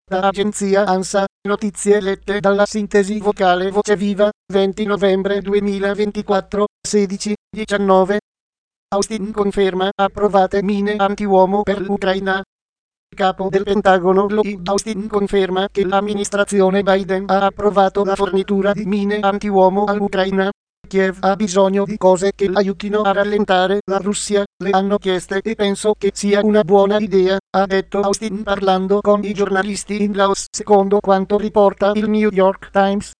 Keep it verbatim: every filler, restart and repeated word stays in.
Da agenzia ANSA, notizie lette dalla sintesi vocale Voce Viva, venti novembre duemilaventiquattro, sedici diciannove. Austin conferma approvate mine antiuomo per l'Ucraina. Capo del Pentagono Lloyd Austin conferma che l'amministrazione Biden ha approvato la fornitura di mine antiuomo all'Ucraina. Kiev ha bisogno di cose che aiutino a rallentare la Russia, le hanno chieste e penso che sia una buona idea, ha detto Austin parlando con i giornalisti in Laos, secondo quanto riporta il New York Times.